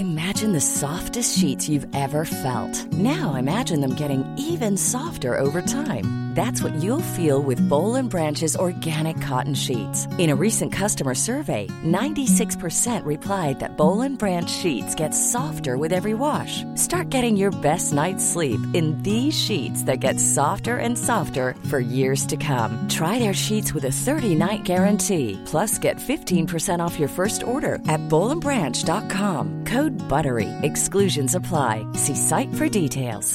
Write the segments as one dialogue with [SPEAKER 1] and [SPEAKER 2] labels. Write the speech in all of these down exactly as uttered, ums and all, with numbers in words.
[SPEAKER 1] Imagine the softest sheets you've ever felt. Now imagine them getting even softer over time. That's what you'll feel with Boll and Branch's organic cotton sheets. In a recent customer survey, ninety-six percent replied that Boll and Branch sheets get softer with every wash. Start getting your best night's sleep in these sheets that get softer and softer for years to come. Try their sheets with a thirty-night guarantee. Plus, get fifteen percent off your first order at boll and branch dot com. Code BUTTERY. Exclusions apply. See site for details.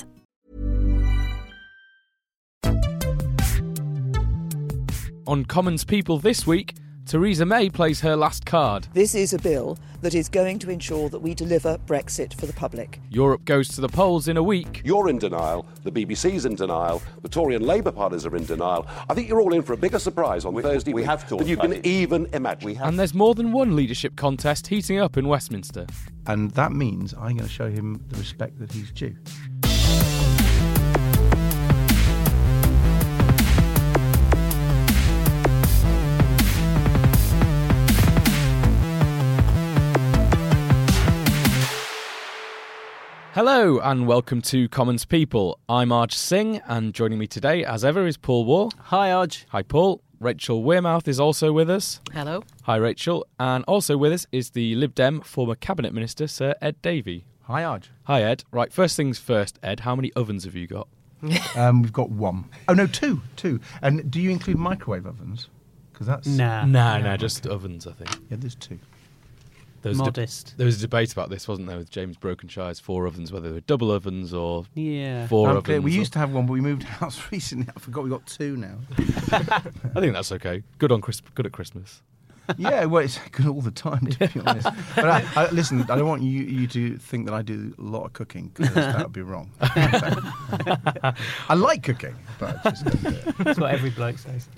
[SPEAKER 2] On Commons People this week, Theresa May plays her last card.
[SPEAKER 3] This is a bill that is going to ensure that we deliver Brexit for the public.
[SPEAKER 2] Europe goes to the polls in a week.
[SPEAKER 4] You're in denial, the B B C's in denial, the Tory and Labour parties are in denial. I think you're all in for a bigger surprise on
[SPEAKER 5] we,
[SPEAKER 4] Thursday
[SPEAKER 5] we
[SPEAKER 4] week
[SPEAKER 5] have
[SPEAKER 4] than you can
[SPEAKER 5] it.
[SPEAKER 4] even imagine. We have.
[SPEAKER 2] And there's more than one leadership contest heating up in Westminster.
[SPEAKER 6] And that means I'm going to show him the respect that he's due.
[SPEAKER 2] Hello and welcome to Commons People. I'm Arj Singh and joining me today, as ever, is Paul Wall.
[SPEAKER 7] Hi, Arj.
[SPEAKER 2] Hi, Paul. Rachel Wearmouth is also with us.
[SPEAKER 8] Hello.
[SPEAKER 2] Hi, Rachel. And also with us is the Lib Dem former Cabinet Minister, Sir Ed Davey.
[SPEAKER 6] Hi, Arj.
[SPEAKER 2] Hi, Ed. Right, first things first, Ed, how many ovens have you got?
[SPEAKER 6] um, we've got one. Oh, no, two. Two. And do you include microwave ovens? Because that's...
[SPEAKER 7] Nah.
[SPEAKER 2] Nah,
[SPEAKER 7] no,
[SPEAKER 2] nah,
[SPEAKER 7] okay.
[SPEAKER 2] just ovens, I think.
[SPEAKER 6] Yeah, there's two.
[SPEAKER 2] There was, a de-
[SPEAKER 7] Modest.
[SPEAKER 2] there was a debate about this, wasn't there, with James Brokenshire's four ovens, whether they were double ovens or
[SPEAKER 7] Yeah.
[SPEAKER 2] four
[SPEAKER 6] I'm
[SPEAKER 2] ovens.
[SPEAKER 6] clear. We
[SPEAKER 2] or-
[SPEAKER 6] used to have one, but we moved house recently. I forgot we got two now.
[SPEAKER 2] I think that's okay. Good on Chris- good at Christmas.
[SPEAKER 6] Yeah, well, it's good all the time, to be honest. But I, I, listen, I don't want you, you to think that I do a lot of cooking, because that would be wrong. I like cooking, but I just don't do it.
[SPEAKER 7] That's what every bloke says.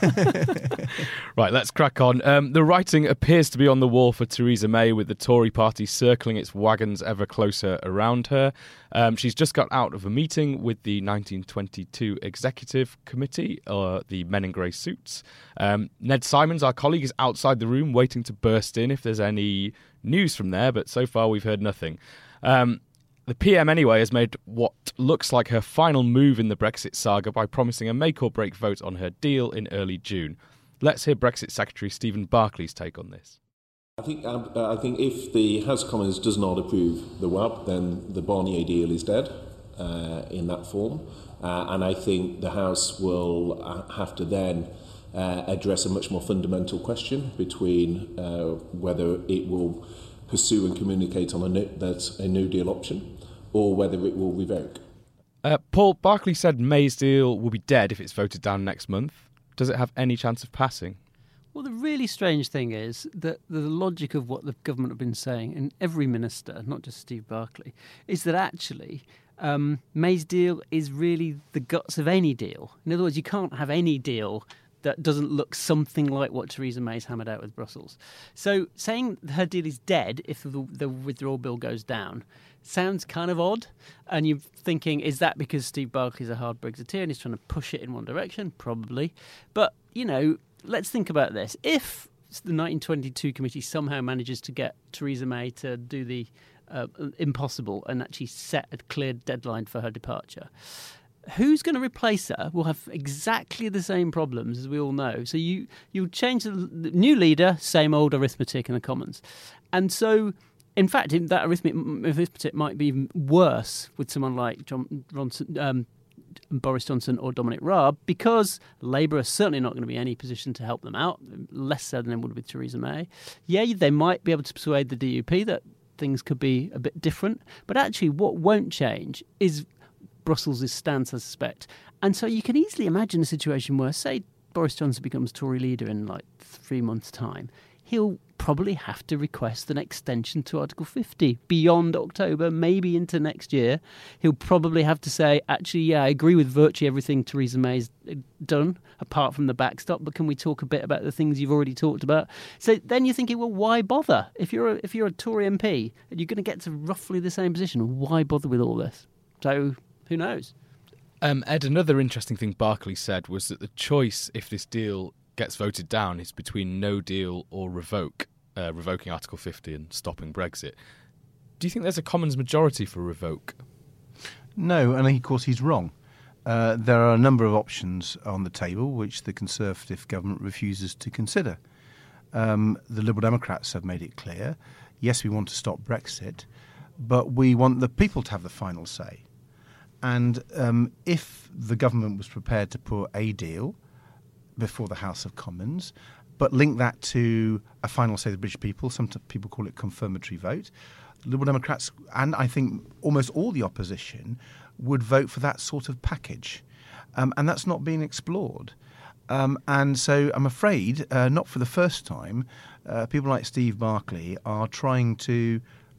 [SPEAKER 2] Right, let's crack on. Um, the writing appears to be on the wall for Theresa May, with the Tory party circling its wagons ever closer around her. Um, she's just got out of a meeting with the nineteen twenty-two Executive Committee, or the Men in Grey Suits. Um, Ned Simons, our colleague, is outside the room waiting to burst in if there's any news from there, but so far we've heard nothing. Um, the P M, anyway, has made what looks like her final move in the Brexit saga by promising a make-or-break vote on her deal in early June. Let's hear Brexit Secretary Stephen Barclay's take on this.
[SPEAKER 5] I think uh, I think if the House of Commons does not approve the W A P, then the Barnier deal is dead uh, in that form, uh, and I think the House will uh, have to then uh, address a much more fundamental question between uh, whether it will pursue and communicate on a no, that's a no deal option, or whether it will revoke.
[SPEAKER 2] Uh, Paul, Barclay said May's deal will be dead if it's voted down next month. Does it have any chance of passing?
[SPEAKER 7] Well, the really strange thing is that the logic of what the government have been saying, and every minister, not just Steve Barclay, is that actually um, May's deal is really the guts of any deal. In other words, you can't have any deal that doesn't look something like what Theresa May's hammered out with Brussels. So saying her deal is dead if the, the withdrawal bill goes down sounds kind of odd. And you're thinking, is that because Steve Barclay's a hard Brexiteer and he's trying to push it in one direction? Probably. But, you know, let's think about this. If the nineteen twenty-two committee somehow manages to get Theresa May to do the uh, impossible and actually set a clear deadline for her departure, who's going to replace her will have exactly the same problems, as we all know. So you you change the, the new leader, same old arithmetic in the Commons. And so, in fact, that arithmetic, arithmetic might be even worse with someone like John Ronson, um, Boris Johnson or Dominic Raab, because Labour are certainly not going to be in any position to help them out, less so than they would with Theresa May. Yeah, they might be able to persuade the D U P that things could be a bit different, but actually what won't change is Brussels' stance, I suspect. And so you can easily imagine a situation where, say, Boris Johnson becomes Tory leader in like three months' time, he'll probably have to request an extension to Article fifty beyond October, maybe into next year. He'll probably have to say, actually, yeah, I agree with virtually everything Theresa May's done, apart from the backstop, but can we talk a bit about the things you've already talked about? So then you're thinking, well, why bother? If you're a, if you're a Tory M P and you're going to get to roughly the same position, why bother with all this? So who knows?
[SPEAKER 2] Um, Ed, another interesting thing Barclay said was that the choice, if this deal gets voted down, is between no deal or revoke, uh, revoking Article fifty and stopping Brexit. Do you think there's a Commons majority for revoke?
[SPEAKER 6] No, and of course he's wrong. Uh, there are a number of options on the table which the Conservative government refuses to consider. Um, the Liberal Democrats have made it clear, yes, we want to stop Brexit, but we want the people to have the final say. And um, if the government was prepared to put a deal before the House of Commons, but link that to a final say of the British people, some people call it confirmatory vote, Liberal Democrats, and I think almost all the opposition, would vote for that sort of package. Um, and that's not being explored. Um, and so I'm afraid, uh, not for the first time, uh, people like Steve Barclay are trying to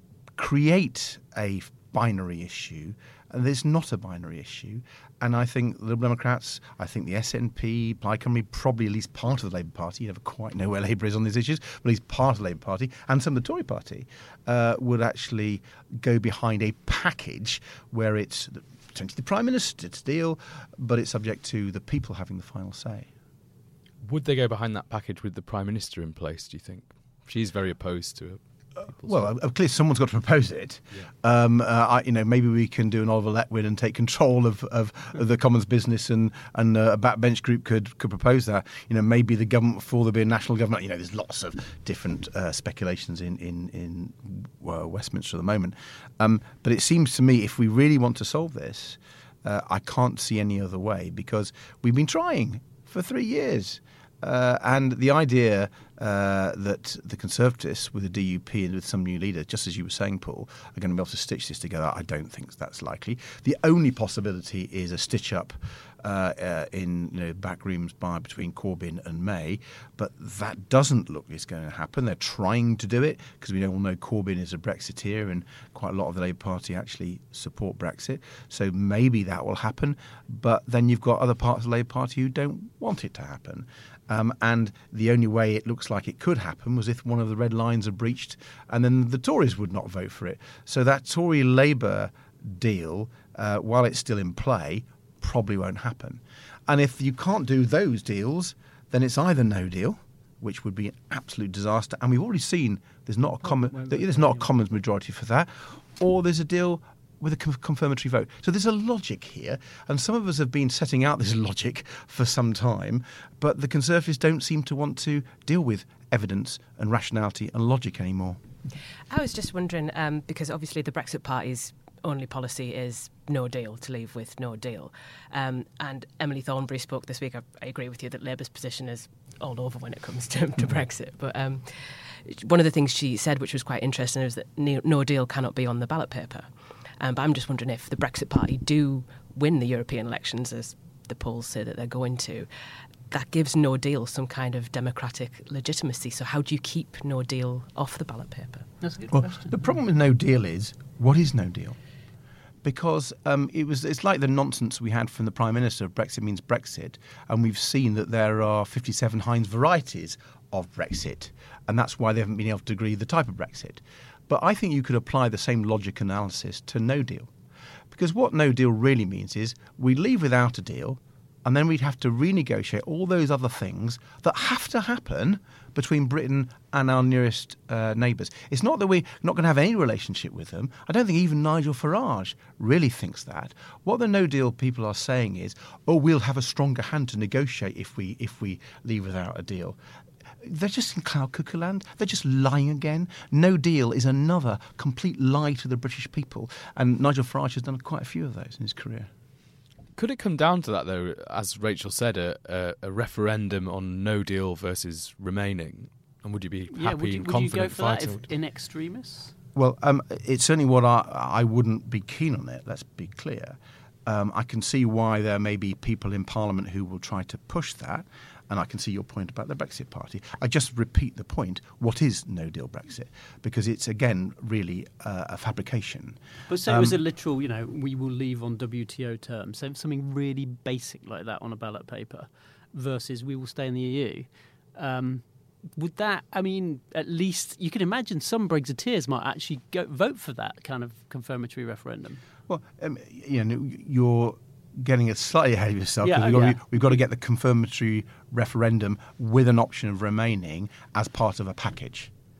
[SPEAKER 6] create a binary issue. And there's not a binary issue. And I think the Liberal Democrats, I think the S N P, Plaid Cymru, probably at least part of the Labour Party, you never quite know where Labour is on these issues, but at least part of the Labour Party, and some of the Tory Party, uh, would actually go behind a package where it's potentially the Prime Minister's deal, but it's subject to the people having the final say.
[SPEAKER 2] Would they go behind that package with the Prime Minister in place, do you think? She's very opposed to it.
[SPEAKER 6] Well, uh, clearly someone's got to propose it. Yeah. Um, uh, I, you know, maybe we can do an Oliver Letwin and take control of, of, of the Commons business, and and uh, a backbench group could could propose that. You know, maybe the government before there be a national government. You know, there's lots of different uh, speculations in in in uh, Westminster at the moment. Um, but it seems to me, if we really want to solve this, uh, I can't see any other way, because we've been trying for three years. Uh, and the idea uh, that the Conservatives, with the D U P and with some new leader, just as you were saying, Paul, are going to be able to stitch this together, I don't think that's likely. The only possibility is a stitch-up uh, uh, in you know, back rooms by between Corbyn and May, but that doesn't look like it's going to happen. They're trying to do it, because we all know Corbyn is a Brexiteer, and quite a lot of the Labour Party actually support Brexit. So maybe that will happen, but then you've got other parts of the Labour Party who don't want it to happen. Um, and the only way it looks like it could happen was if one of the red lines are breached, and then the Tories would not vote for it. So that Tory-Labour deal, uh, while it's still in play, probably won't happen. And if you can't do those deals, then it's either no deal, which would be an absolute disaster, and we've already seen there's not a common, there's not a Commons majority for that, or there's a deal with a confirmatory vote. So there's a logic here, and some of us have been setting out this logic for some time, but the Conservatives don't seem to want to deal with evidence and rationality and logic anymore.
[SPEAKER 8] I was just wondering, um, because obviously the Brexit Party's only policy is no deal, to leave with no deal. Um, and Emily Thornberry spoke this week. I, I agree with you that Labour's position is all over when it comes to, to Brexit. But um, one of the things she said, which was quite interesting, is that no, no deal cannot be on the ballot paper. Um, but I'm just wondering if the Brexit Party do win the European elections, as the polls say that they're going to, that gives no deal some kind of democratic legitimacy. So how do you keep no deal off the ballot paper?
[SPEAKER 7] That's a good
[SPEAKER 6] well,
[SPEAKER 7] question.
[SPEAKER 6] The problem with no deal is, what is no deal? Because um, it was, it's like the nonsense we had from the Prime Minister of Brexit means Brexit, and we've seen that there are fifty-seven Heinz varieties of Brexit, and that's why they haven't been able to agree the type of Brexit. But I think you could apply the same logic analysis to no deal. Because what no deal really means is we leave without a deal, and then we'd have to renegotiate all those other things that have to happen between Britain and our nearest uh, neighbours. It's not that we're not going to have any relationship with them. I don't think even Nigel Farage really thinks that. What the no deal people are saying is, oh, we'll have a stronger hand to negotiate if we if we leave without a deal. They're just in cloud cuckoo land. They're just lying again. No deal is another complete lie to the British people. And Nigel Farage has done quite a few of those in his career.
[SPEAKER 2] Could it come down to that, though, as Rachel said, a, a, a referendum on no deal versus remaining? And would you be happy
[SPEAKER 7] yeah, would you,
[SPEAKER 2] and
[SPEAKER 7] would
[SPEAKER 2] confident
[SPEAKER 7] you go for
[SPEAKER 2] fighting?
[SPEAKER 7] that if, in extremis?
[SPEAKER 6] Well, um, it's certainly what I, I wouldn't be keen on it, let's be clear. Um, I can see why there may be people in Parliament who will try to push that, and I can see your point about the Brexit Party. I just repeat the point, what is no-deal Brexit? Because it's, again, really uh, a fabrication.
[SPEAKER 7] But say
[SPEAKER 6] um,
[SPEAKER 7] it was a literal, you know, we will leave on W T O terms, so something really basic like that on a ballot paper, versus we will stay in the E U. Um, would that, I mean, at least you can imagine some Brexiteers might actually go vote for that kind of confirmatory referendum.
[SPEAKER 6] Well, um, you know, you're getting it slightly ahead of yourself.
[SPEAKER 7] Yeah,
[SPEAKER 6] we've, got
[SPEAKER 7] yeah.
[SPEAKER 6] to, we've got to get the confirmatory referendum with an option of remaining as part of a package.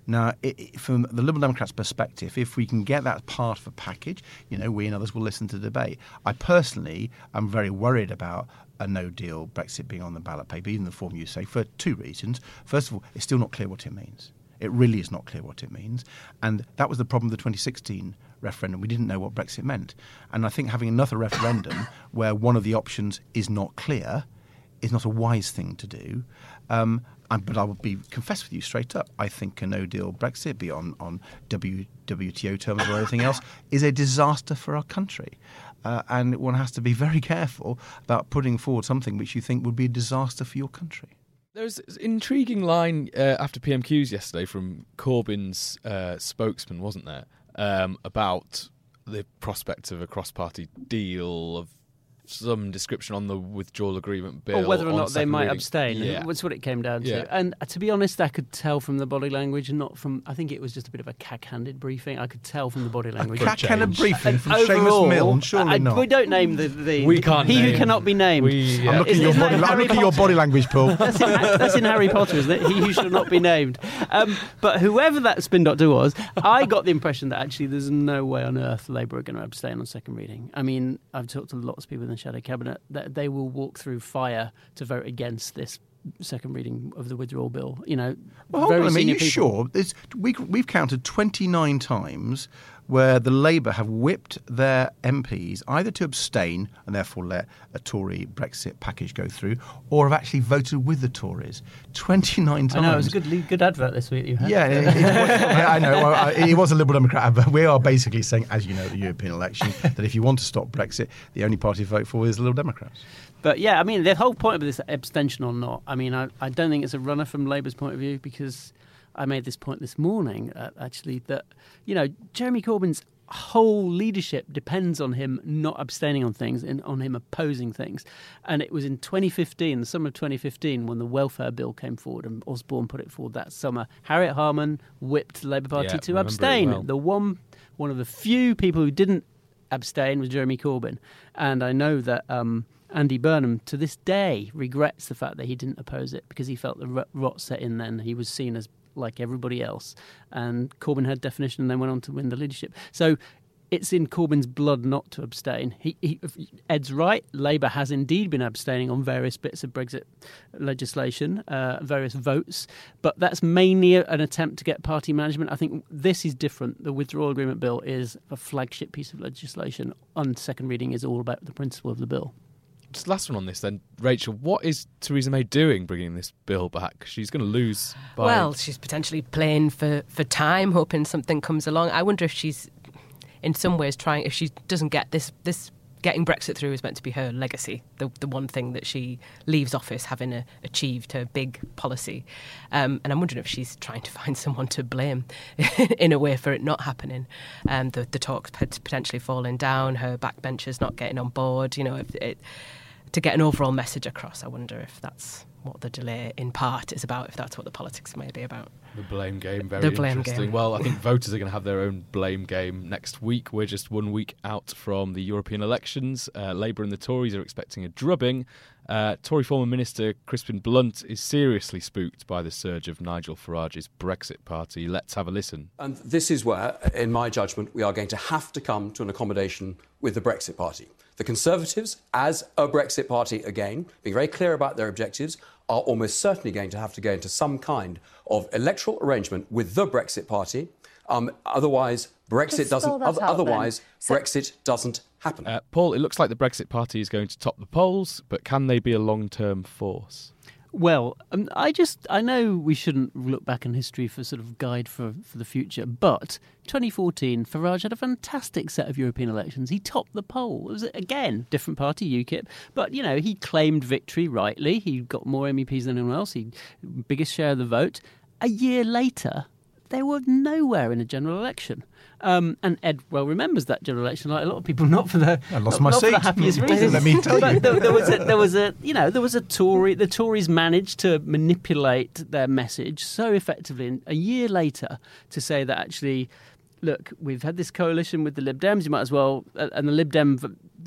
[SPEAKER 6] Now, it, it, from the Liberal Democrats' perspective, if we can get that part of a package, you know, we and others will listen to the debate. I personally am very worried about a no-deal Brexit being on the ballot paper, even the form you say, for two reasons. First of all, it's still not clear what it means. It really is not clear what it means. And that was the problem with the twenty sixteen referendum. We didn't know what Brexit meant. And I think having another referendum where one of the options is not clear is not a wise thing to do. Um, and, but I will be confess with you straight up. I think a no-deal Brexit, be on, on W T O terms or anything else, is a disaster for our country. Uh, and one has to be very careful about putting forward something which you think would be a disaster for your country.
[SPEAKER 2] There was an intriguing line uh, after P M Qs yesterday from Corbyn's uh, spokesman, wasn't there, um, about the prospect of a cross-party deal, of some description on the withdrawal agreement bill.
[SPEAKER 7] Or whether or not they might
[SPEAKER 2] reading.
[SPEAKER 7] abstain.
[SPEAKER 2] Yeah.
[SPEAKER 7] That's what it came down to.
[SPEAKER 2] Yeah.
[SPEAKER 7] And to be honest, I could tell from the body language, and not from, I think it was just a bit of a cack-handed briefing. I could tell from the body language.
[SPEAKER 6] A cack-handed briefing from
[SPEAKER 7] Overall,
[SPEAKER 6] Seamus Milne? Surely
[SPEAKER 7] I,
[SPEAKER 6] not.
[SPEAKER 7] We don't name the... the
[SPEAKER 2] we can't
[SPEAKER 7] He
[SPEAKER 2] name.
[SPEAKER 7] who cannot be named.
[SPEAKER 2] We, yeah.
[SPEAKER 6] I'm looking,
[SPEAKER 7] Is-
[SPEAKER 6] at your,
[SPEAKER 7] isn't
[SPEAKER 6] body,
[SPEAKER 7] that
[SPEAKER 6] I'm
[SPEAKER 7] Harry
[SPEAKER 6] looking at your
[SPEAKER 7] Potter?
[SPEAKER 6] body language, Paul.
[SPEAKER 7] That's in, that's in Harry Potter, isn't it? He who shall not be named. Um, but whoever that spin doctor was, I got the impression that actually there's no way on earth Labour are going to abstain on second reading. I mean, I've talked to lots of people in the shadow cabinet that they will walk through fire to vote against this second reading of the withdrawal bill. You know,
[SPEAKER 6] Well, hold
[SPEAKER 7] very
[SPEAKER 6] on a minute. Are
[SPEAKER 7] senior
[SPEAKER 6] you
[SPEAKER 7] people.
[SPEAKER 6] sure? There's, we, we've counted twenty-nine times where the Labour have whipped their M Ps either to abstain and therefore let a Tory Brexit package go through, or have actually voted with the Tories. twenty-nine times.
[SPEAKER 7] I know, it was a good, good advert this week you had.
[SPEAKER 6] Yeah, it, it, yeah, I know. Well, I, it was a Liberal Democrat, but we are basically saying, as you know, the European election, that if you want to stop Brexit, the only party to vote for is the Liberal Democrats.
[SPEAKER 7] But yeah, I mean, the whole point of this abstention or not, I mean, I, I don't think it's a runner from Labour's point of view, because I made this point this morning, uh, actually, that, you know, Jeremy Corbyn's whole leadership depends on him not abstaining on things and on him opposing things. And it was in twenty fifteen, the summer of twenty fifteen, when the welfare bill came forward and Osborne put it forward that summer. Harriet Harman whipped the Labour Party
[SPEAKER 2] Yeah,
[SPEAKER 7] to
[SPEAKER 2] remember it
[SPEAKER 7] abstain.
[SPEAKER 2] well.
[SPEAKER 7] The one, one of the few people who didn't abstain was Jeremy Corbyn. And I know that um, Andy Burnham, to this day, regrets the fact that he didn't oppose it, because he felt the rot set in then. He was seen as like everybody else. And Corbyn had definition and then went on to win the leadership. So it's in Corbyn's blood not to abstain. He, he, Ed's right. Labour has indeed been abstaining on various bits of Brexit legislation, uh, various votes, but that's mainly an attempt to get party management. I think this is different. The withdrawal agreement bill is a flagship piece of legislation. On second reading is all about the principle of the bill.
[SPEAKER 2] Just last one on this then, Rachel. What is Theresa May doing bringing this bill back? She's going to lose by...
[SPEAKER 8] Well, she's potentially playing for, for time, hoping something comes along. I wonder if she's, in some ways, trying, if she doesn't get this, this getting Brexit through is meant to be her legacy, the the one thing that she leaves office having a, achieved her big policy. Um, and I'm wondering if she's trying to find someone to blame in a way for it not happening. Um, the, the talks potentially falling down, her backbenchers not getting on board, you know, if it... to get an overall message across. I wonder if that's what the delay in part is about, if that's what the politics may be about.
[SPEAKER 2] The blame game, very
[SPEAKER 8] The blame
[SPEAKER 2] interesting.
[SPEAKER 8] game.
[SPEAKER 2] Well, I think voters are going to have their own blame game next week. We're just one week out from the European elections. Uh, Labour and the Tories are expecting a drubbing. Uh, Tory former Minister Crispin Blunt is seriously spooked by the surge of Nigel Farage's Brexit party. Let's have a listen.
[SPEAKER 9] And this is where, in my judgment, we are going to have to come to an accommodation with the Brexit party. The Conservatives, as a Brexit party again, being very clear about their objectives, are almost certainly going to have to go into some kind of electoral arrangement with the Brexit party. Um, otherwise, Brexit
[SPEAKER 10] Just
[SPEAKER 9] doesn't.
[SPEAKER 10] spell that
[SPEAKER 9] Other,
[SPEAKER 10] out,
[SPEAKER 9] otherwise,
[SPEAKER 10] then. So-
[SPEAKER 9] Brexit doesn't happen.
[SPEAKER 2] Uh, Paul, it looks like the Brexit party is going to top the polls, but can they be a long-term force?
[SPEAKER 7] Well, um, I just, I know we shouldn't look back in history for sort of guide for, for the future, but twenty fourteen, Farage had a fantastic set of European elections. He topped the poll. It was, again, different party, UKIP, but, you know, he claimed victory rightly. He got more M E Ps than anyone else. He biggest share of the vote. A year later, they were nowhere in a general election. Um, and Ed well remembers that general election, like a lot of people, not for the
[SPEAKER 6] I lost
[SPEAKER 7] not,
[SPEAKER 6] my
[SPEAKER 7] not
[SPEAKER 6] seat.
[SPEAKER 7] for the happiest reasons.
[SPEAKER 6] Let me tell
[SPEAKER 7] but
[SPEAKER 6] you.
[SPEAKER 7] There, there was a, there was a, you know, there was a Tory. The Tories managed to manipulate their message so effectively, and a year later, to say that actually, look, we've had this coalition with the Lib Dems. You might as well, and the Lib Dem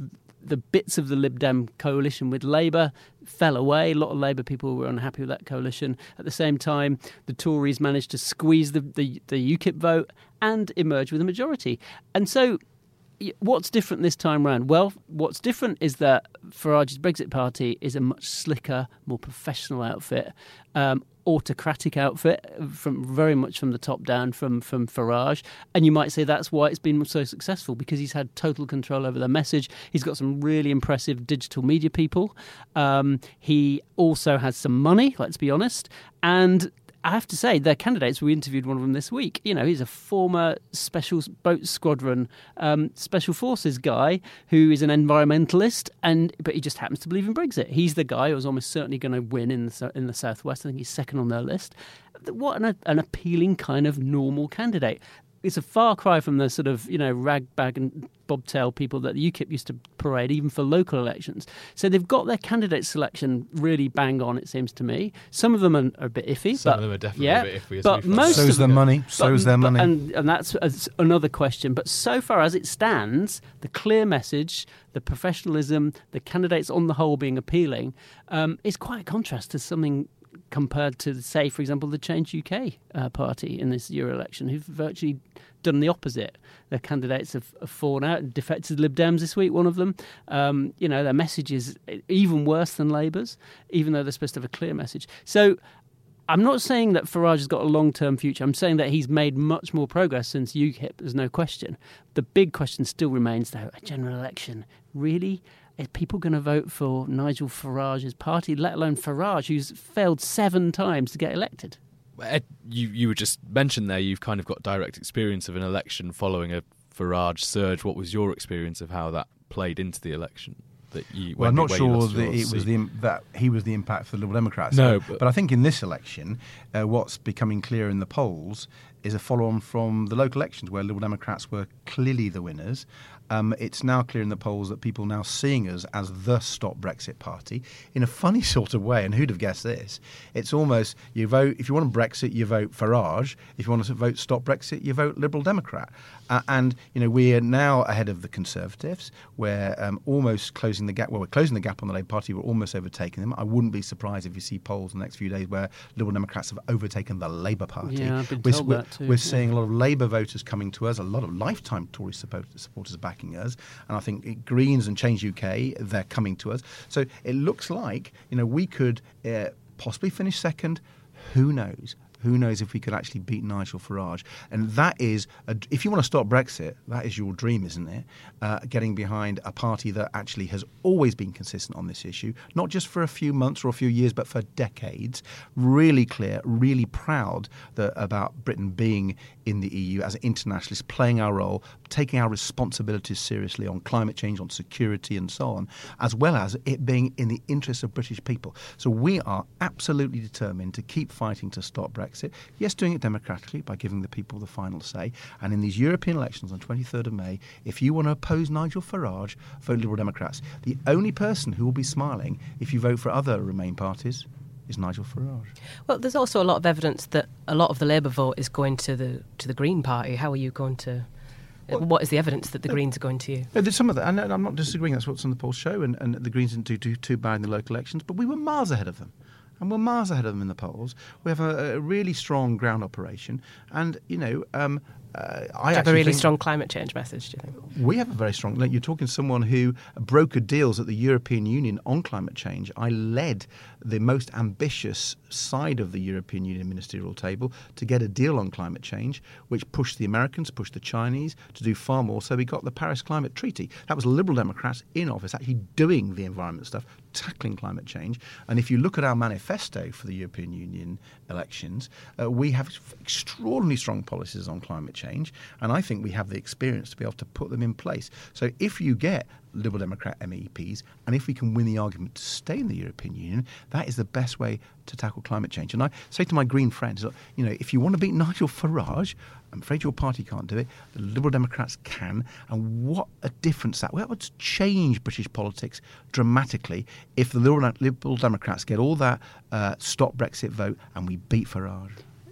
[SPEAKER 7] the bits of the Lib Dem coalition with Labour fell away. A lot of Labour people were unhappy with that coalition. At the same time, the Tories managed to squeeze the, the, the UKIP vote and emerge with a majority. And so what's different this time round? Well, what's different is that Farage's Brexit Party is a much slicker, more professional outfit, um, autocratic outfit, from very much from the top down from, from Farage. And you might say that's why it's been so successful, because he's had total control over their message. He's got some really impressive digital media people. Um, he also has some money, let's be honest. And I have to say, their candidates, we interviewed one of them this week. You know, he's a former Special Boat Squadron um, Special Forces guy who is an environmentalist, and but he just happens to believe in Brexit. He's the guy who's almost certainly going to win in the, in the Southwest. I think he's second on their list. What an, an appealing kind of normal candidate. It's a far cry from the sort of, you know, rag, bag and bobtail people that the UKIP used to parade, even for local elections. So they've got their candidate selection really bang on, it seems to me. Some of them are, are a bit iffy.
[SPEAKER 2] Some
[SPEAKER 7] but,
[SPEAKER 2] of them are definitely
[SPEAKER 7] yeah,
[SPEAKER 2] a bit iffy.
[SPEAKER 7] But most
[SPEAKER 6] So's
[SPEAKER 7] of
[SPEAKER 6] their
[SPEAKER 7] them,
[SPEAKER 6] money. So's
[SPEAKER 7] but,
[SPEAKER 6] their
[SPEAKER 7] but,
[SPEAKER 6] money.
[SPEAKER 7] And, and that's uh, another question. But so far as it stands, the clear message, the professionalism, the candidates on the whole being appealing, um, is quite a contrast to something compared to, say, for example, the Change U K uh, party in this Euro election, who've virtually done the opposite. Their candidates have, have fallen out, defected Lib Dems this week, one of them. Um, you know, their message is even worse than Labour's, even though they're supposed to have a clear message. So I'm not saying that Farage has got a long-term future. I'm saying that he's made much more progress since UKIP, there's no question. The big question still remains, though, a general election. Really? Are people going to vote for Nigel Farage's party, let alone Farage, who's failed seven times to get elected?
[SPEAKER 2] Ed, you, you were just mentioned there, you've kind of got direct experience of an election following a Farage surge. What was your experience of how that played into the election? That you,
[SPEAKER 6] well, I'm not sure
[SPEAKER 2] that
[SPEAKER 6] it was the, that he was the impact for the Liberal Democrats.
[SPEAKER 2] No,
[SPEAKER 6] but,
[SPEAKER 2] but,
[SPEAKER 6] but I think in this election, uh, what's becoming clear in the polls is a follow-on from the local elections where Liberal Democrats were clearly the winners. Um, it's now clear in the polls that people are now seeing us as the Stop Brexit party in a funny sort of way. And who'd have guessed this? It's almost, you vote, if you want Brexit, you vote Farage. If you want to vote Stop Brexit, you vote Liberal Democrat. Uh, and, you know, we are now ahead of the Conservatives. We're um, almost closing the gap. Well, we're closing the gap on the Labour Party. We're almost overtaking them. I wouldn't be surprised if you see polls in the next few days where Liberal Democrats have overtaken the Labour Party.
[SPEAKER 7] Yeah, I've been
[SPEAKER 6] we're,
[SPEAKER 7] told
[SPEAKER 6] we're,
[SPEAKER 7] that too.
[SPEAKER 6] We're yeah. seeing a lot of Labour voters coming to us, a lot of lifetime Tory supporters backing us. And I think Greens and Change U K, they're coming to us. So it looks like, you know, we could uh, possibly finish second. Who knows? Who knows if we could actually beat Nigel Farage? And that is, a, if you want to stop Brexit, that is your dream, isn't it? Uh, getting behind a party that actually has always been consistent on this issue, not just for a few months or a few years, but for decades. Really clear, really proud that, about Britain being in the E U as an internationalist, playing our role, taking our responsibilities seriously on climate change, on security and so on, as well as it being in the interests of British people. So we are absolutely determined to keep fighting to stop Brexit. Yes, doing it democratically by giving the people the final say. And in these European elections on twenty-third of May, if you want to oppose Nigel Farage, vote Liberal Democrats. The only person who will be smiling if you vote for other Remain parties is Nigel Farage.
[SPEAKER 8] Well, there's also a lot of evidence that a lot of the Labour vote is going to the to the Green Party. How are you going to... Well, what is the evidence that the Greens are going to you?
[SPEAKER 6] There's some of that, and I'm not disagreeing. That's what's on the polls show, and, and the Greens didn't do too, too bad in the local elections, but we were miles ahead of them. And we're miles ahead of them in the polls. We have a, a really strong ground operation. And, you know, um, uh, I
[SPEAKER 8] have
[SPEAKER 6] actually
[SPEAKER 8] a really
[SPEAKER 6] think
[SPEAKER 8] strong climate change message, do you think?
[SPEAKER 6] We have a very strong... Like, you're talking to someone who brokered deals at the European Union on climate change. I led the most ambitious side of the European Union ministerial table to get a deal on climate change, which pushed the Americans, pushed the Chinese to do far more. So we got the Paris Climate Treaty. That was Liberal Democrats in office actually doing the environment stuff, tackling climate change. And if you look at our manifesto for the European Union elections, uh, we have extraordinarily strong policies on climate change, and I think we have the experience to be able to put them in place. So if you get Liberal Democrat M E Ps, and if we can win the argument to stay in the European Union, that is the best way to tackle climate change. And I say to my Green friends, you know, if you want to beat Nigel Farage, I'm afraid your party can't do it. The Liberal Democrats can. And what a difference that, well, that would change British politics dramatically if the Liberal, Liberal Democrats get all that uh, stop Brexit vote and we beat Farage.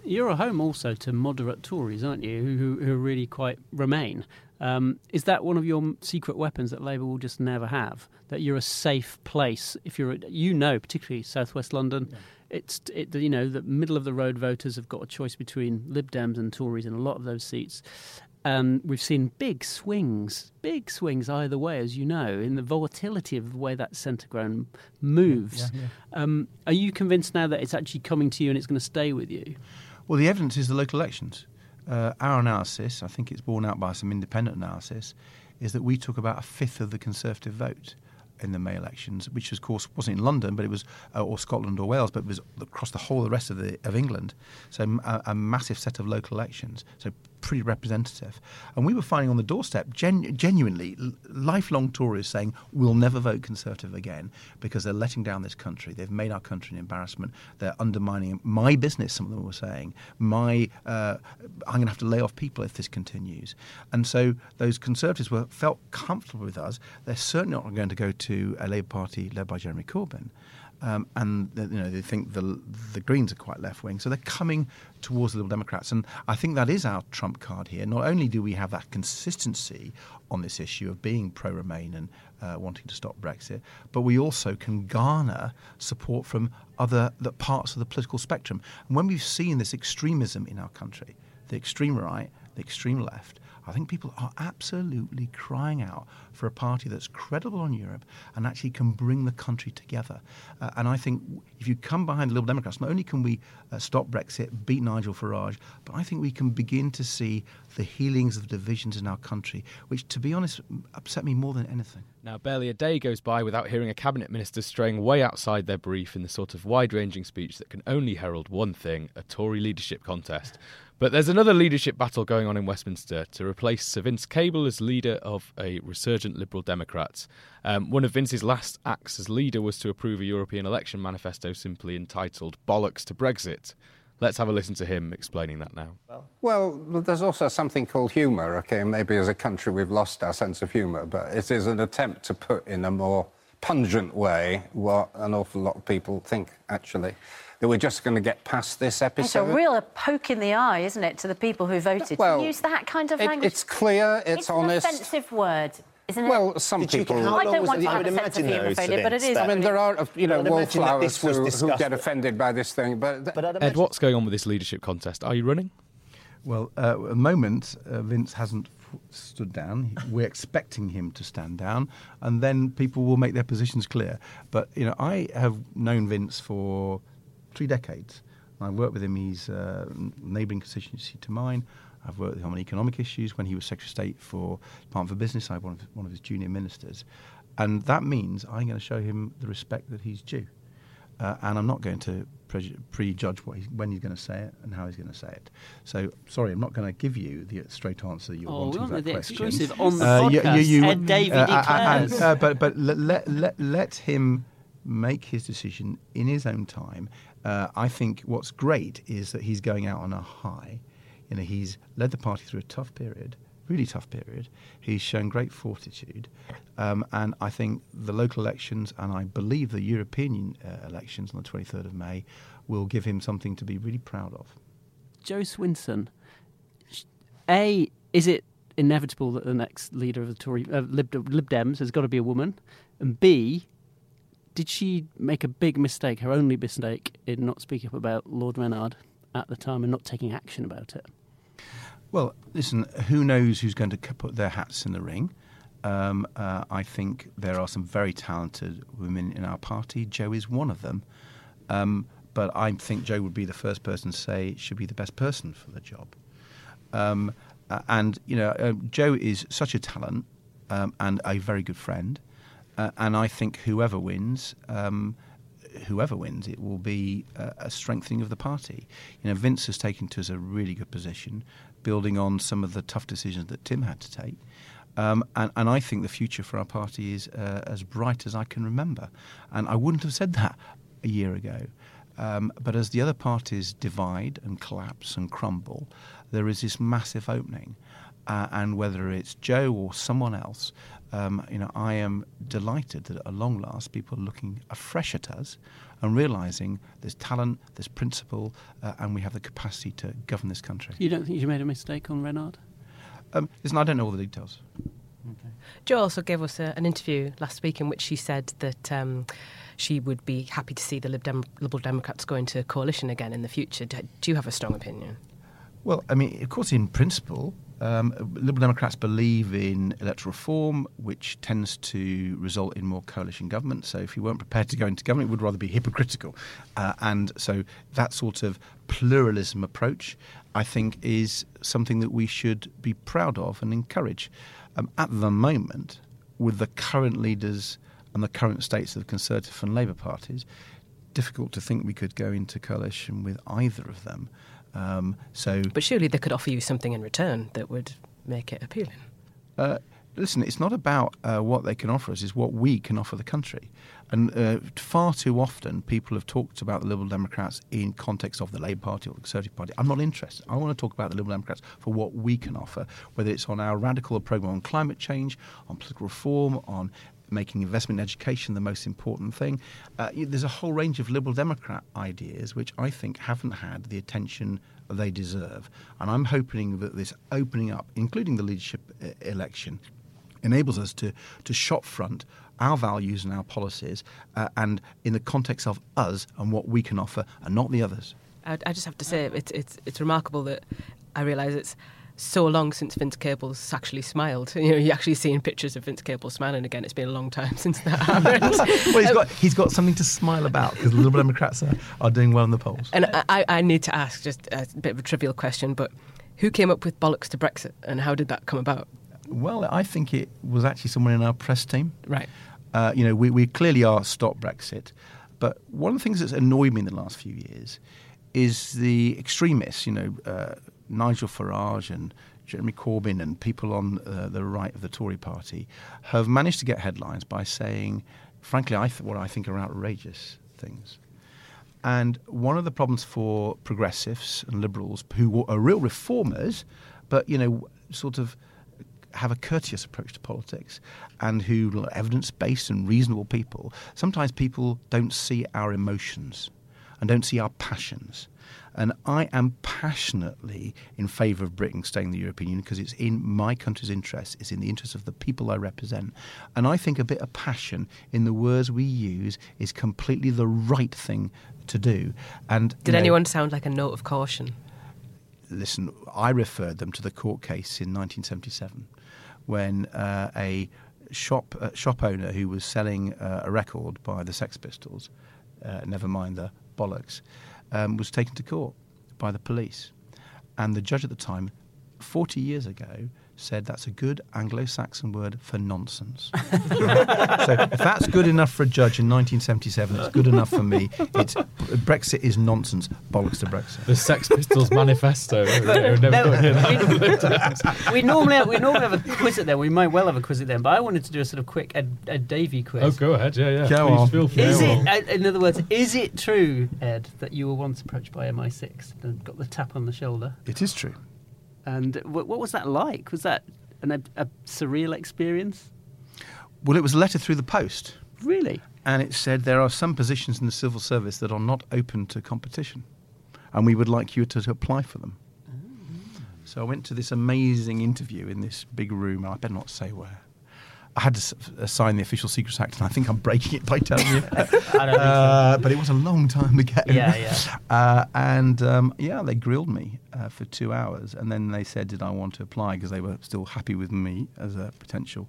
[SPEAKER 7] You're a home also to moderate Tories, aren't you, who, who are really quite Remain. Um, is that one of your secret weapons that Labour will just never have? That you're a safe place if you're, you know, particularly South West London. Yeah. It's it, you know, the middle of the road voters have got a choice between Lib Dems and Tories in a lot of those seats. And we've seen big swings, big swings either way, as you know, in the volatility of the way that centre ground moves. Yeah, yeah. Um, are you convinced now that it's actually coming to you and it's going to stay with you?
[SPEAKER 6] Well, the evidence is the local elections. Uh, our analysis, I think it's borne out by some independent analysis, is that we took about a fifth of the Conservative vote in the May elections, which of course wasn't in London, but it was uh, or Scotland or Wales, but it was across the whole of the rest of the of England. So a, a massive set of local elections, so pretty representative. And we were finding on the doorstep gen- genuinely lifelong Tories saying we'll never vote Conservative again because they're letting down this country. They've made our country an embarrassment. They're undermining my business. Some of them were saying my uh, I'm going to have to lay off people if this continues. And so those Conservatives were felt comfortable with us. They're certainly not going to go to to a Labour Party led by Jeremy Corbyn, um, and you know they think the the Greens are quite left wing, so they're coming towards the Liberal Democrats, and I think that is our trump card here. Not only do we have that consistency on this issue of being pro-Remain and uh, wanting to stop Brexit, but we also can garner support from other the parts of the political spectrum. And when we've seen this extremism in our country, the extreme right, the extreme left, I think people are absolutely crying out for a party that's credible on Europe and actually can bring the country together. Uh, and I think if you come behind the Liberal Democrats, not only can we uh, stop Brexit, beat Nigel Farage, but I think we can begin to see the healings of divisions in our country, which, to be honest, upset me more than anything.
[SPEAKER 2] Now, barely a day goes by without hearing a cabinet minister straying way outside their brief in the sort of wide-ranging speech that can only herald one thing, a Tory leadership contest. But there's another leadership battle going on in Westminster to replace Sir Vince Cable as leader of a resurgent Liberal Democrats. Um, one of Vince's last acts as leader was to approve a European election manifesto simply entitled Bollocks to Brexit. Let's have a listen to him explaining that now.
[SPEAKER 10] Well, there's also something called humour, OK? Maybe as a country we've lost our sense of humour, but it is an attempt to put in a more pungent way what an awful lot of people think, actually. That we're just going to get past this episode.
[SPEAKER 11] It's a real poke in the eye, isn't it, to the people who voted
[SPEAKER 10] well,
[SPEAKER 11] to use that kind of
[SPEAKER 10] it,
[SPEAKER 11] language?
[SPEAKER 10] It's clear, it's,
[SPEAKER 11] it's
[SPEAKER 10] honest.
[SPEAKER 11] It's an offensive word, isn't it?
[SPEAKER 10] Well, some
[SPEAKER 11] Did
[SPEAKER 10] people...
[SPEAKER 11] I don't want to have a sense of humour, but it is...
[SPEAKER 10] I mean, there are, you know, wallflowers who, who get offended by this thing, but...
[SPEAKER 2] but Ed, what's going on with this leadership contest? Are you running?
[SPEAKER 6] Well, uh, at the moment, uh, Vince hasn't stood down. We're expecting him to stand down, and then people will make their positions clear. But, you know, I have known Vince for three decades. I worked with him. He's a neighbouring constituency to mine. I've worked with him on economic issues. When he was Secretary of State for Department for Business, I was one of, one of his junior ministers. And that means I'm going to show him the respect that he's due. Uh, and I'm not going to pre- prejudge what he's, when he's going to say it and how he's going to say it. So, sorry, I'm not going to give you the straight answer you're
[SPEAKER 7] oh,
[SPEAKER 6] wanting to that
[SPEAKER 7] the
[SPEAKER 6] question.
[SPEAKER 7] Exclusive on the
[SPEAKER 6] uh,
[SPEAKER 7] podcast.
[SPEAKER 6] You, you, you,
[SPEAKER 7] Ed Davey
[SPEAKER 6] uh,
[SPEAKER 7] declares.
[SPEAKER 6] and, uh, but but let, let, let, let him make his decision in his own time. Uh, I think what's great is that he's going out on a high. You know, he's led the party through a tough period, really tough period. He's shown great fortitude. Um, and I think the local elections, and I believe the European uh, elections on the twenty-third of May, will give him something to be really proud of.
[SPEAKER 7] Jo Swinson, A, is it inevitable that the next leader of the Tory uh, Lib, Lib Dems has got to be a woman? And B, did she make a big mistake, her only mistake, in not speaking up about Lord Reynard at the time and not taking action about it?
[SPEAKER 6] Well, listen, who knows who's going to put their hats in the ring? Um, uh, I think there are some very talented women in our party. Jo is one of them. Um, but I think Jo would be the first person to say she'd be the best person for the job. Um, uh, and, you know, uh, Jo is such a talent um, and a very good friend. Uh, and I think whoever wins, um, whoever wins, it will be a, a strengthening of the party. You know, Vince has taken to us a really good position, building on some of the tough decisions that Tim had to take. Um, and, and I think the future for our party is uh, as bright as I can remember. And I wouldn't have said that a year ago. Um, but as the other parties divide and collapse and crumble, there is this massive opening. uh, and whether it's Joe or someone else, um, you know, I am delighted that at long last people are looking afresh at us and realising there's talent, there's principle, uh, and we have the capacity to govern this country.
[SPEAKER 7] You don't think you made a mistake on Renard?
[SPEAKER 6] Um, listen, I don't know all the details.
[SPEAKER 7] Okay.
[SPEAKER 8] Jo also gave us a, an interview last week in which she said that um, she would be happy to see the Lib Dem- Liberal Democrats go into coalition again in the future. Do, do you have a strong opinion?
[SPEAKER 6] Well, I mean, of course, in principle, um, Liberal Democrats believe in electoral reform, which tends to result in more coalition government. So if you weren't prepared to go into government, it would rather be hypocritical. Uh, and so that sort of pluralism approach, I think, is something that we should be proud of and encourage. Um, at the moment, with the current leaders and the current states of the Conservative and Labour parties, difficult to think we could go into coalition with either of them. Um, so,
[SPEAKER 8] but surely they could offer you something in return that would make it appealing.
[SPEAKER 6] Uh, listen, it's not about uh, what they can offer us, it's what we can offer the country. And uh, far too often people have talked about the Liberal Democrats in context of the Labour Party or the Conservative Party. I'm not interested. I want to talk about the Liberal Democrats for what we can offer, whether it's on our radical programme on climate change, on political reform, on making investment in education the most important thing. Uh, there's a whole range of Liberal Democrat ideas which I think haven't had the attention they deserve. And I'm hoping that this opening up, including the leadership uh, election, enables us to, to shop front our values and our policies uh, and in the context of us and what we can offer and not the others.
[SPEAKER 8] I, I just have to say it's, it's, it's remarkable that I realise it's so long since Vince Cable's actually smiled. You know, you're actually seeing pictures of Vince Cable smiling again. It's been a long time since that happened.
[SPEAKER 6] Well, he's got he's got something to smile about because the Liberal Democrats are, are doing well in the polls.
[SPEAKER 8] And I, I need to ask just a bit of a trivial question, but who came up with bollocks to Brexit and how did that come about?
[SPEAKER 6] Well, I think it was actually someone in our press team.
[SPEAKER 8] Right.
[SPEAKER 6] Uh, you know, we, we clearly are stop Brexit, but one of the things that's annoyed me in the last few years is the extremists, you know, uh, Nigel Farage and Jeremy Corbyn and people on uh, the right of the Tory party have managed to get headlines by saying, frankly, I th- what I think are outrageous things. And one of the problems for progressives and liberals who are real reformers, but, you know, sort of have a courteous approach to politics and who are evidence-based and reasonable people, sometimes people don't see our emotions and don't see our passions. And I am passionately in favour of Britain staying in the European Union because it's in my country's interest, it's in the interest of the people I represent. And I think a bit of passion in the words we use is completely the right thing to do. And
[SPEAKER 8] Did
[SPEAKER 6] you know,
[SPEAKER 8] anyone sound like a note of caution?
[SPEAKER 6] Listen, I referred them to the court case in nineteen seventy-seven when uh, a shop uh, shop owner who was selling uh, a record by the Sex Pistols, uh, never mind the bollocks, um, was taken to court by the police. And the judge at the time, forty years ago, said that's a good Anglo-Saxon word for nonsense. So if that's good enough for a judge in nineteen seventy-seven, it's good enough for me. It's Brexit is nonsense. Bollocks to Brexit.
[SPEAKER 2] The Sex Pistols manifesto. We've never got to hear that.
[SPEAKER 7] we normally have, we normally have a quiz at them. We might well have a quiz at them, but I wanted to do a sort of quick Ed, Ed Davey quiz.
[SPEAKER 2] Oh, go ahead. Yeah, yeah.
[SPEAKER 6] Go
[SPEAKER 2] Please
[SPEAKER 6] on.
[SPEAKER 2] feel free.
[SPEAKER 7] Is
[SPEAKER 2] Go
[SPEAKER 7] it,
[SPEAKER 2] on.
[SPEAKER 7] uh, in other words, is it true, Ed, that you were once approached by M I six and got the tap on the shoulder?
[SPEAKER 6] It is true.
[SPEAKER 7] And w- what was that like? Was that an, a, a surreal experience?
[SPEAKER 6] Well, it was a letter through the post.
[SPEAKER 7] Really?
[SPEAKER 6] And it said there are some positions in the civil service that are not open to competition, and we would like you to, to apply for them. Oh. So I went to this amazing interview in this big room, and I better not say where. I had to s- uh, sign the Official Secrets Act, and I think I'm breaking it by telling you.
[SPEAKER 7] I don't think so.
[SPEAKER 6] Uh, but it was a long time ago.
[SPEAKER 7] Yeah, yeah.
[SPEAKER 6] Uh, and, um, yeah, they grilled me uh, for two hours, and then they said, did I want to apply, because they were still happy with me as a potential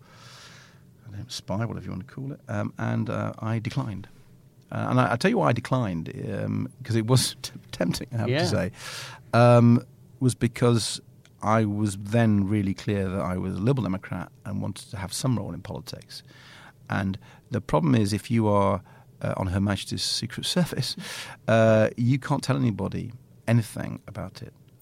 [SPEAKER 6] I don't know, spy, whatever you want to call it. Um, and uh, I declined. Uh, and I, I'll tell you why I declined, because um, it was t- tempting, I have
[SPEAKER 7] Yeah.
[SPEAKER 6] to say, um, was because I was then really clear that I was a Liberal Democrat and wanted to have some role in politics. And the problem is, if you are uh, on Her Majesty's Secret Service, uh, you can't tell anybody anything about it.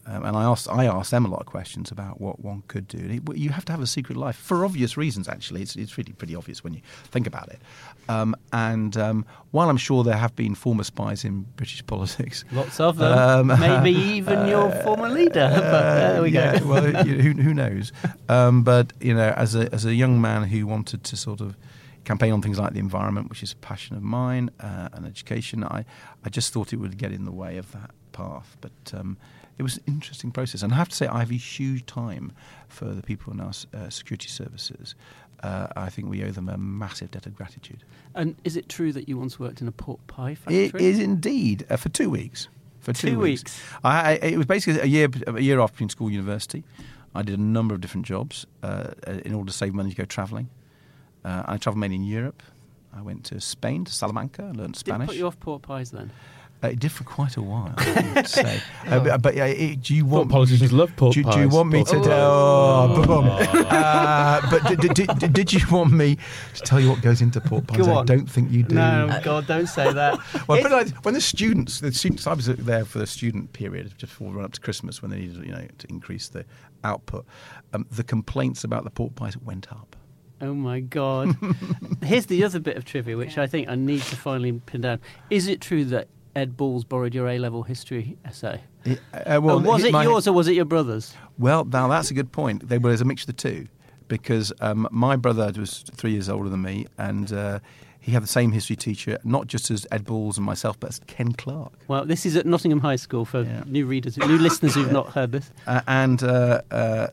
[SPEAKER 6] Um, and I asked I asked them a lot of questions about what one could do. And it, you have to have a secret life for obvious reasons. Actually, it's it's really pretty obvious when you think about it. Um, and um, while I'm sure there have been former spies in British politics,
[SPEAKER 7] lots of them, um, maybe even uh, your former leader. But there we
[SPEAKER 6] yeah,
[SPEAKER 7] go.
[SPEAKER 6] Well, you know, who who knows? Um, but you know, as a as a young man who wanted to sort of campaign on things like the environment, which is a passion of mine, uh, and education, I I just thought it would get in the way of that path. But um, it was an interesting process, and I have to say I have a huge time for the people in our uh, security services. Uh, I think we owe them a massive debt of gratitude.
[SPEAKER 7] And is it true that you once worked in a pork pie factory?
[SPEAKER 6] It is indeed, uh, for two weeks. For two,
[SPEAKER 7] two weeks.
[SPEAKER 6] weeks. I, I, it was basically a year a year after between school and university. I did a number of different jobs uh, in order to save money to go travelling. Uh, I travelled mainly in Europe. I went to Spain, to Salamanca, learned Spanish.
[SPEAKER 7] Did it put you off pork pies then?
[SPEAKER 6] Uh, it did for quite a while, I would say. uh, but but uh, it, do you want
[SPEAKER 2] politicians
[SPEAKER 6] do,
[SPEAKER 2] love pork
[SPEAKER 6] do,
[SPEAKER 2] pies?
[SPEAKER 6] Do you want me to? Oh, oh, boom. Uh, but did, did, did, did you want me to tell you what goes into pork pies?
[SPEAKER 7] Go on.
[SPEAKER 6] I don't think you do.
[SPEAKER 7] No, God, don't say that.
[SPEAKER 6] Well, but like, when the students, the students, I was there for the student period just before we run up to Christmas when they needed, you know, to increase the output. Um, the complaints about the pork pies went up.
[SPEAKER 7] Oh my God! Here's the other bit of trivia, which I think I need to finally pin down. Is it true that Ed Balls borrowed your A-level history essay?
[SPEAKER 6] It, uh, well,
[SPEAKER 7] and was it
[SPEAKER 6] my,
[SPEAKER 7] yours or was it your brother's?
[SPEAKER 6] Well, now that's a good point. There was a mixture of the two, because um, my brother was three years older than me, and uh, he had the same history teacher, not just as Ed Balls and myself, but as Ken Clark.
[SPEAKER 7] Well, this is at Nottingham High School for yeah. new readers, new listeners who've not heard this.
[SPEAKER 6] Uh, and uh, uh,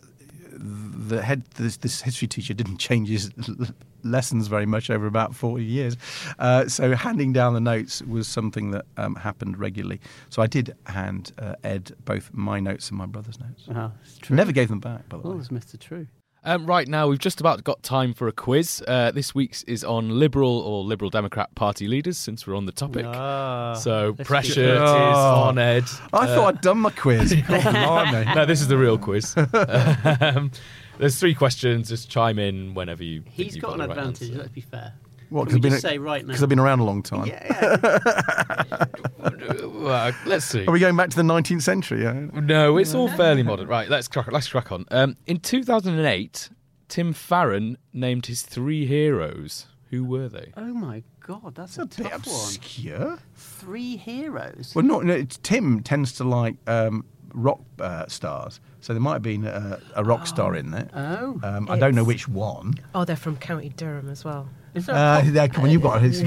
[SPEAKER 6] the head, this, this history teacher didn't change his lessons very much over about forty years. Uh, so handing down the notes was something that um, happened regularly. So I did hand uh, Ed both my notes and my brother's notes.
[SPEAKER 7] Oh, it's true.
[SPEAKER 6] Never gave them back, by the
[SPEAKER 7] All
[SPEAKER 6] way.
[SPEAKER 7] those myths are true.
[SPEAKER 2] Um, right now, we've just about got time for a quiz. Uh, this week's is on Liberal or Liberal Democrat Party leaders, since we're on the topic.
[SPEAKER 7] Ah,
[SPEAKER 2] so pressure is
[SPEAKER 6] oh.
[SPEAKER 2] on Ed.
[SPEAKER 6] I
[SPEAKER 2] uh,
[SPEAKER 6] thought I'd done my quiz.
[SPEAKER 2] No, this is the real quiz. um, there's three questions. Just chime in whenever you.
[SPEAKER 7] He's
[SPEAKER 2] think
[SPEAKER 7] got,
[SPEAKER 2] you've
[SPEAKER 7] an
[SPEAKER 2] got the right
[SPEAKER 7] advantage.
[SPEAKER 2] answer.
[SPEAKER 7] Let's be fair.
[SPEAKER 6] What?
[SPEAKER 7] Can we
[SPEAKER 6] Because
[SPEAKER 7] just say right now?
[SPEAKER 6] I've been around a long time.
[SPEAKER 7] Yeah.
[SPEAKER 2] Well, let's see.
[SPEAKER 6] Are we going back to the nineteenth century? Yeah?
[SPEAKER 2] No, it's all fairly modern. Right, let's crack. Let's crack on. Um, in two thousand eight, Tim Farron named his three heroes. Who were they?
[SPEAKER 7] Oh my God, that's
[SPEAKER 6] It's
[SPEAKER 7] a,
[SPEAKER 6] a bit
[SPEAKER 7] tough
[SPEAKER 6] obscure.
[SPEAKER 7] one. Three heroes.
[SPEAKER 6] Well, not no, it's, Tim tends to like um, rock uh, stars, so there might have been a, a rock star in there.
[SPEAKER 7] Oh,
[SPEAKER 6] um, I don't know which one.
[SPEAKER 8] Oh, they're from County Durham as well.
[SPEAKER 7] Is that
[SPEAKER 6] Uh, yeah, come on, you've got his.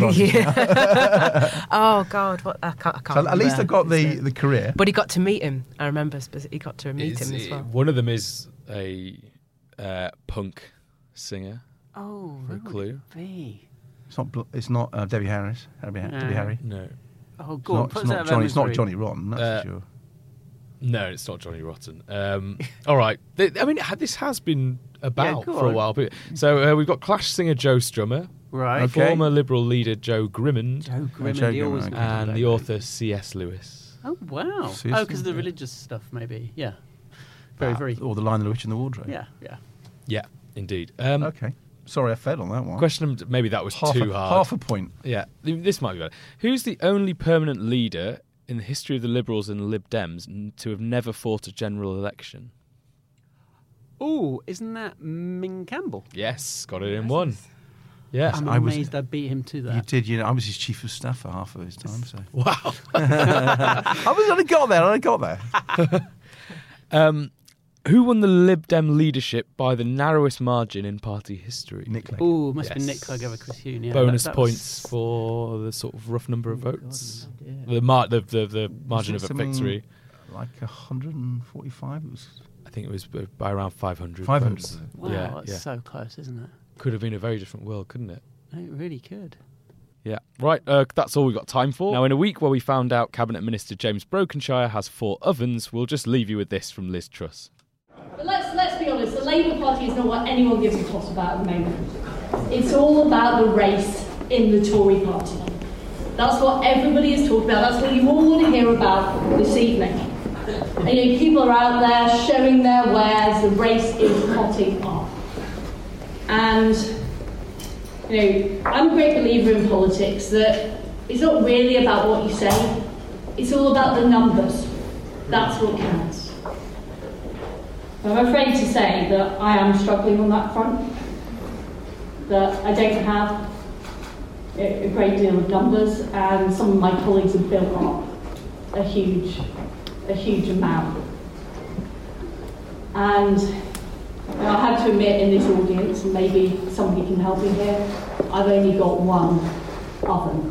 [SPEAKER 8] Yeah. Oh God, what I can't. I can't
[SPEAKER 6] So at least
[SPEAKER 8] remember.
[SPEAKER 6] they've got the, the career.
[SPEAKER 8] But he got to meet him. I remember speci- he got to meet
[SPEAKER 2] Is
[SPEAKER 8] him as
[SPEAKER 2] it-
[SPEAKER 8] well.
[SPEAKER 2] One of them is a uh, punk singer.
[SPEAKER 7] Oh,
[SPEAKER 2] For a
[SPEAKER 7] who would
[SPEAKER 2] clue.
[SPEAKER 7] it be?
[SPEAKER 6] It's not. Bl- It's not uh, Debbie Harris. Debbie, Ha-
[SPEAKER 7] No.
[SPEAKER 6] Debbie Harry.
[SPEAKER 2] No.
[SPEAKER 7] Oh,
[SPEAKER 6] It's
[SPEAKER 7] go on.
[SPEAKER 6] not,
[SPEAKER 7] Put
[SPEAKER 6] it's
[SPEAKER 7] us out
[SPEAKER 6] not
[SPEAKER 7] of
[SPEAKER 6] Johnny. It's not
[SPEAKER 7] memory.
[SPEAKER 6] Johnny Rotten. That's
[SPEAKER 2] Uh,
[SPEAKER 6] for sure.
[SPEAKER 2] No, it's not Johnny Rotten. Um, all right. Th- I mean, ha- this has been about
[SPEAKER 7] go
[SPEAKER 2] for a
[SPEAKER 7] on.
[SPEAKER 2] while. But, so uh, we've got Clash singer Joe Strummer,
[SPEAKER 7] Right.
[SPEAKER 6] Okay.
[SPEAKER 2] former Liberal leader Joe Grimmond,
[SPEAKER 7] Joe Grimmond,
[SPEAKER 6] Joe
[SPEAKER 7] he
[SPEAKER 6] Grimmond,
[SPEAKER 7] always
[SPEAKER 6] okay.
[SPEAKER 7] goes
[SPEAKER 2] and
[SPEAKER 7] back
[SPEAKER 2] the
[SPEAKER 7] there.
[SPEAKER 2] author C S Lewis.
[SPEAKER 7] Oh, wow.
[SPEAKER 6] Seriously?
[SPEAKER 7] Oh, because of the religious stuff, maybe. Yeah. Very,
[SPEAKER 6] Ah,
[SPEAKER 7] very.
[SPEAKER 6] Or the Lion, the Witch, and the Wardrobe.
[SPEAKER 7] Yeah, yeah.
[SPEAKER 2] Yeah, indeed. Um,
[SPEAKER 6] Okay. Sorry, I failed on that one.
[SPEAKER 2] Question: Maybe that was
[SPEAKER 6] half
[SPEAKER 2] too
[SPEAKER 6] a,
[SPEAKER 2] hard.
[SPEAKER 6] Half a point.
[SPEAKER 2] Yeah, this might be better. Who's the only permanent leader in the history of the Liberals and Lib Dems n- to have never fought a general election?
[SPEAKER 7] Oh, isn't that Ming Campbell?
[SPEAKER 2] Yes, got it in one. Yeah.
[SPEAKER 7] I'm
[SPEAKER 6] I was-
[SPEAKER 7] amazed I beat him to
[SPEAKER 6] You
[SPEAKER 7] that.
[SPEAKER 6] did, you know. I was his chief of staff for half of his time, so
[SPEAKER 2] Wow.
[SPEAKER 6] I was. I got there. I got there.
[SPEAKER 2] um, who won the Lib Dem leadership by the narrowest margin in party history?
[SPEAKER 6] Nick Clegg.
[SPEAKER 7] Oh, must have been
[SPEAKER 2] Yes.
[SPEAKER 7] Nick Clegg over Chris Huhne. Yeah,
[SPEAKER 2] Bonus
[SPEAKER 7] that- that was-
[SPEAKER 2] points for the sort of rough number of
[SPEAKER 7] Oh,
[SPEAKER 2] votes.
[SPEAKER 7] God, yeah.
[SPEAKER 2] The, mar- the, the the margin
[SPEAKER 6] Was
[SPEAKER 2] of
[SPEAKER 6] it
[SPEAKER 2] a
[SPEAKER 6] something
[SPEAKER 2] victory.
[SPEAKER 6] Like one hundred forty-five. It was
[SPEAKER 2] I think it was by around five hundred.
[SPEAKER 6] five hundred.
[SPEAKER 2] votes.
[SPEAKER 7] Wow,
[SPEAKER 2] yeah,
[SPEAKER 7] that's
[SPEAKER 2] yeah.
[SPEAKER 7] so close, isn't it?
[SPEAKER 2] Could have been a very different world, couldn't it?
[SPEAKER 7] It really could.
[SPEAKER 2] Yeah. Right, uh, that's all we've got time for. Now, in a week where we found out Cabinet Minister James Brokenshire has four ovens, we'll just leave you with this from Liz Truss.
[SPEAKER 12] But let's, let's be honest, the Labour Party is not what anyone gives a toss about at the moment. It's all about the race in the Tory party. That's what everybody is talking about. That's what you all want to hear about this evening. And you know, people are out there showing their wares, the race is hotting up. And, you know, I'm a great believer in politics that it's not really about what you say, it's all about the numbers. That's what counts. But I'm afraid to say that I am struggling on that front, that I don't have a great deal of numbers, and some of my colleagues have built up a huge, a huge amount. And you know, I have to admit in this audience, and maybe somebody can help me here, I've only got one oven.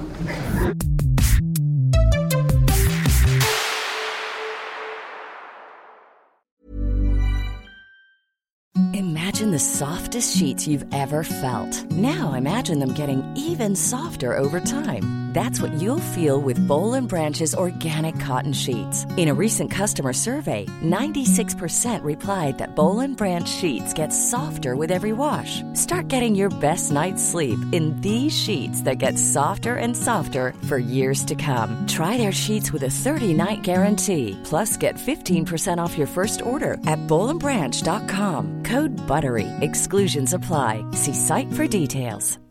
[SPEAKER 1] Imagine the softest sheets you've ever felt. Now imagine them getting even softer over time. That's what you'll feel with Boll and Branch's organic cotton sheets. In a recent customer survey, ninety-six percent replied that Boll and Branch sheets get softer with every wash. Start getting your best night's sleep in these sheets that get softer and softer for years to come. Try their sheets with a thirty-night guarantee. Plus, get fifteen percent off your first order at boll and branch dot com. Code BUTTERY. Exclusions apply. See site for details.